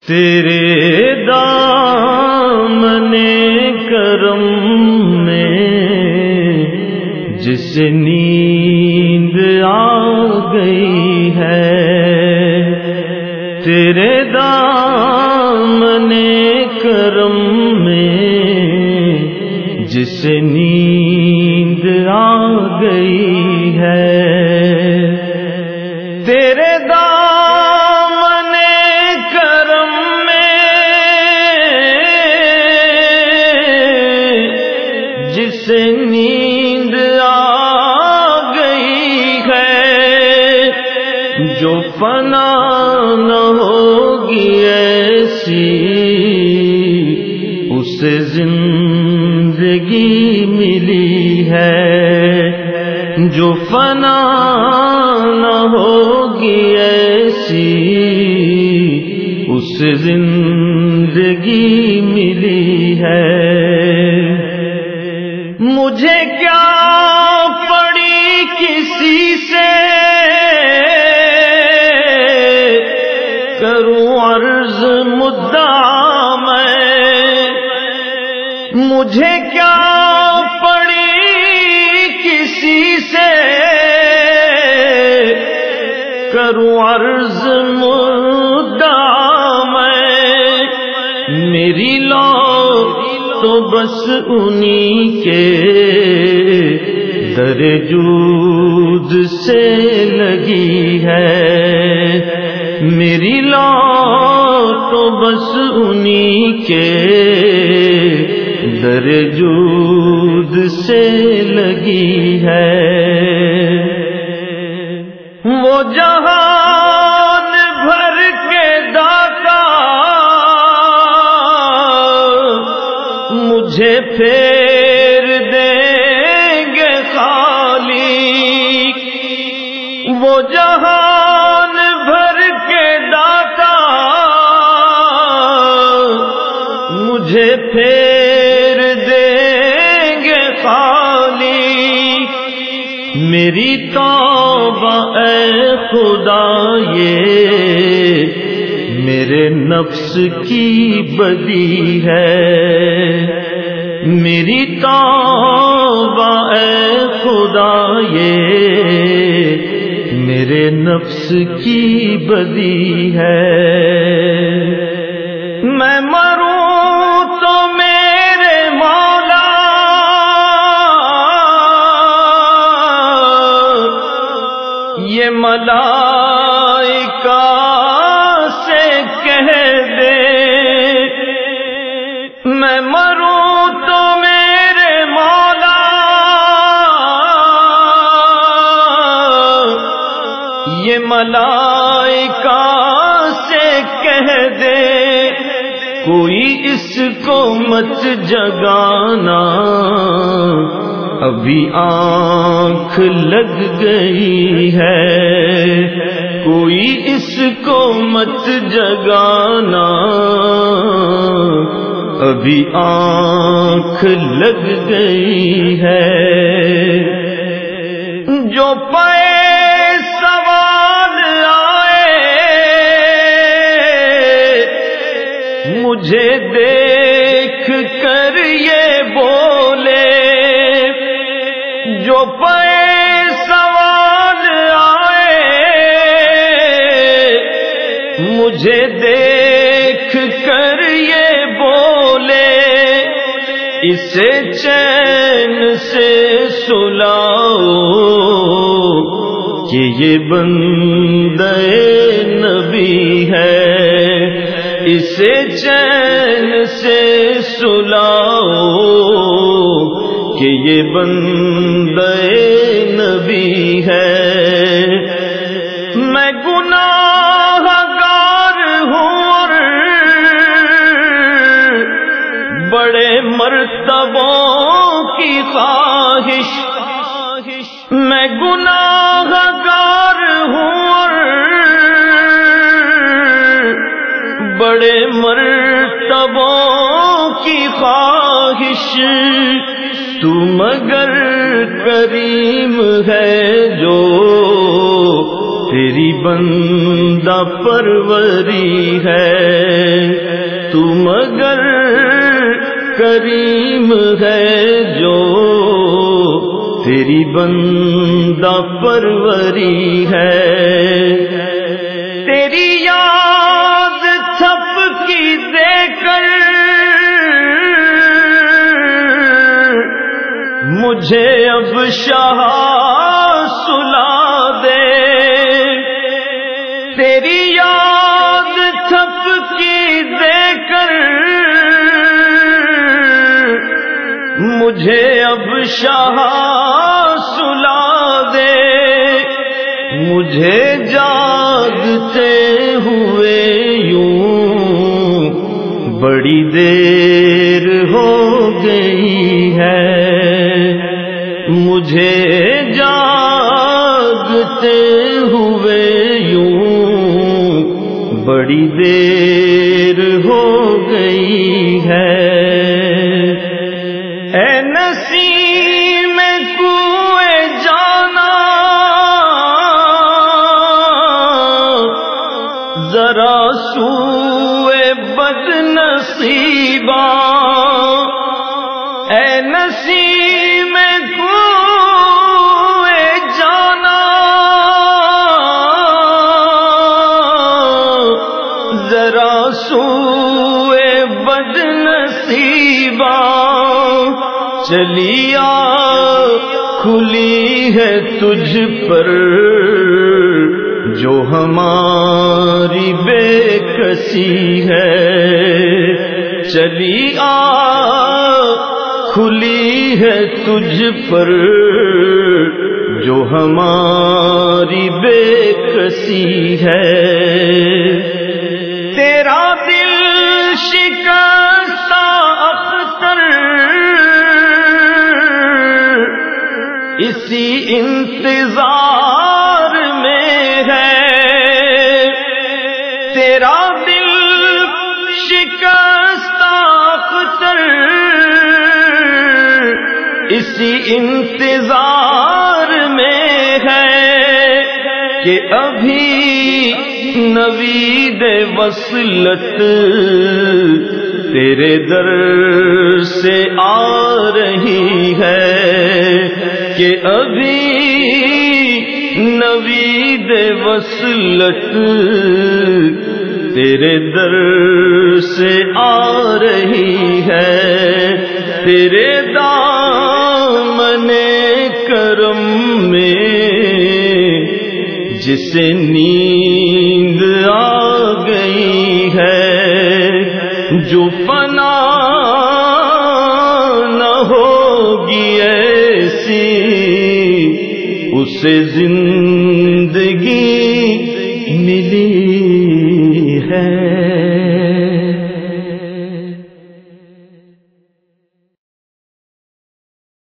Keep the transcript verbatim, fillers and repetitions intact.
تیرے دامن کرم میں جس نیند آ گئی ہے، تیرے دامن کرم میں جس نیند آ گئی ہے، تیرے دامن کرم میں جس نیند آ گئی ہے، جو فنا نہ ہوگی ایسی اسے زندگی ملی ہے، جو فنا نہ ہوگی ایسی اسے زندگی ملی ہے۔ مجھے کیا پڑی کسی سے کروں عرض مدعا میں، مجھے کیا پڑی کسی سے کروں عرض مدعا میں، میری لو تو بس انہی کے در جود سے لگی ہے، میری لو تو بس انہی کے در جود سے لگی ہے۔ وہ جہان بھر کے داتا مجھے پھیر دیں گے خالی، وہ جہان بھر کے داتا مجھے پھیر دیں گے خالی، میری توبہ اے خدا یہ میرے نفس کی بدی ہے، میری توبہ اے خدا یہ میرے نفس کی بدی ہے۔ میں مروں تو میرے مولا یہ ملائکہ سے کہہ دے، میں مروں تو میرے مولا یہ ملائکہ سے کہہ دے، کوئی اس کو مت جگانا ابھی آنکھ لگ گئی ہے، کوئی اس کو مت جگانا ابھی آنکھ لگ گئی ہے، جو پے سوال آئے مجھے دیکھ کر یہ بولے، جو پے سوال آئے مجھے دیکھ کر یہ بولے، اسے چین سے سلاؤ کہ یہ بندہ نبی ہے، اسے چین سے سلاؤ کہ یہ بندہ نبی ہے۔ میں گناہ گار ہوں اور بڑے مرتبوں کی خواہش، میں گناہ گار ہوں اور بڑے مرتبوں کی خواہش، تو مگر کریم ہے جو تیری بندہ پروری ہے، کریم ہے جو تیری بندہ پروری ہے، تیری یاد تھپ کی دے کر مجھے اب شاہ سلا دے، تیری یاد تھپ کی دے کر مجھے اب شاہ سلا دے، مجھے جاگتے ہوئے یوں بڑی دیر ہو گئی ہے، مجھے جاگتے ہوئے یوں بڑی دیر ہو گئی ہے۔ اے نسیم کوئے جانا ذرا سوئے بد نصیبا، اے نسیم کوئے جانا ذرا سوئے بد نصیبا، چلی آ کھلی ہے تجھ پر جو ہماری بے کسی ہے، چلی آ کھلی ہے تجھ پر جو ہماری بے کسی ہے، تیرا دل شکستہ اختر اسی انتظار میں ہے، تیرا دل شکستہ اختر اسی انتظار میں ہے کہ ابھی نوید وصلت تیرے در سے آ رہی ہے، کہ ابھی نوید وصلت تیرے در سے آ رہی ہے، تیرے دامن کرم میں جسے نیند آ گئی ہے، جو فنا نہ ہوگی ایسی اسے زندہ